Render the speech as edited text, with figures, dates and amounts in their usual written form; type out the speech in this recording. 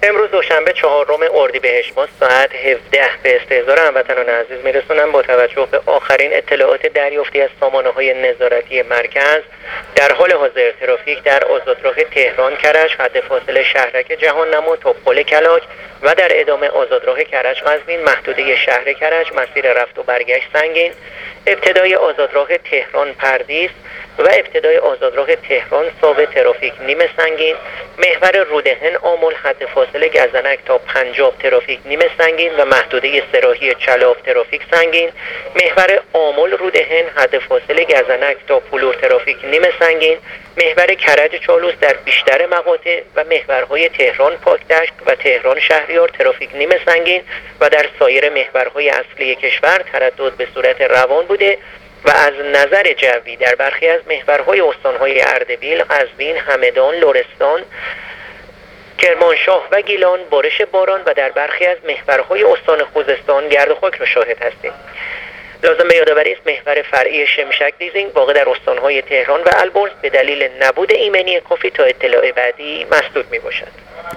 امروز دوشنبه 4 اردیبهشت ماه ساعت 17 به استحضار هموطنان عزیز میرسونم با توجه به آخرین اطلاعات دریافتی از سامانه‌های نظارتی مرکز. در حال حاضر ترافیک در آزادراه تهران کرج حد فاصله شهرک جهان نما تا پل کلاج و در ادامه آزادراه کرج قزوین محدوده شهر کرج مسیر رفت و برگشت سنگین، ابتدای آزادراه تهران پردیس و ابتدای آزادراه تهران ساوه ترافیک نیمه سنگین، محور رودهن آمل حد فاصله گزنک تا پنجاب ترافیک نیمه سنگین و محدوده سراحی چلاف ترافیک سنگین، محور آمل رودهن حد فاصله گزنک تا پلور ترافیک نیمه سنگین، محور کرج چالوس در بیشتر مقاطع و محورهای تهران پاکدشت و تهران شهریار ترافیک نیمه سنگین و در سایر محورهای اصلی کشور تردد به صورت روان بوده و از نظر جوی در برخی از محورهای استانهای اردبیل، قزوین، همدان، لرستان، کرمانشاه و گیلان بارش باران و در برخی از محورهای استان خوزستان گرد و خاک را شاهد هستیم. لازم به یادآوری است محور فرعی شمشک دیزینگ واقع در استانهای تهران و البرز به دلیل نبود ایمنی کافی تا اطلاع بعدی مسدود می باشد.